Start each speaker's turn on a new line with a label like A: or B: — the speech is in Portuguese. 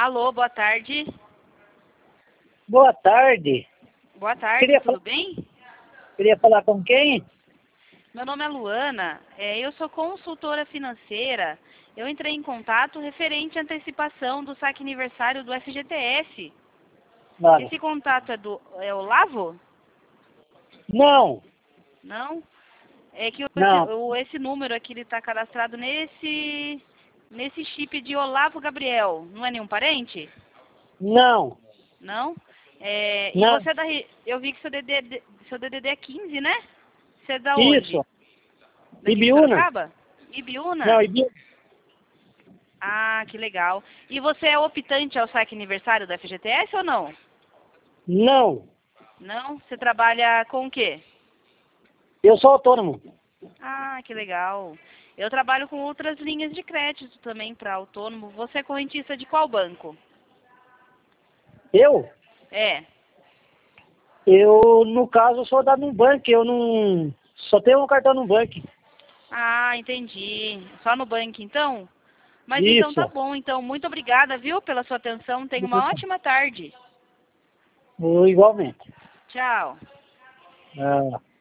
A: Alô, boa tarde.
B: Boa tarde.
A: Boa tarde, tudo bem?
B: Queria falar com quem?
A: Meu nome é Luana, eu sou consultora financeira. Eu entrei em contato referente à antecipação do saque aniversário do FGTS.
B: Nada.
A: Esse contato é o Olavo?
B: Não,
A: Não? É que
B: não,
A: esse número aqui está cadastrado nesse chip de Olavo Gabriel. Não é nenhum parente?
B: não,
A: Não? E
B: não.
A: você é eu vi que seu DDD é 15, né? Você é da onde?
B: Isso.
A: Daqui de
B: Ibiúna?
A: Sorocaba? Ibiúna?
B: Não, Ibiúna.
A: Ah, que legal. E você é optante ao saque aniversário da FGTS ou não?
B: Não.
A: Não? Você trabalha com o quê?
B: Eu sou autônomo.
A: Ah, que legal. Eu trabalho com outras linhas de crédito também para autônomo. Você é correntista de qual banco?
B: Eu?
A: É.
B: Eu, no caso, sou da Nubank. Eu não... Só tenho um cartão Nubank.
A: Ah, entendi. Só no banco, então? Mas então
B: Isso.
A: tá bom. Então, muito obrigada, viu, pela sua atenção. Tenha uma ótima tarde.
B: Igualmente.
A: Tchau.
B: Ah.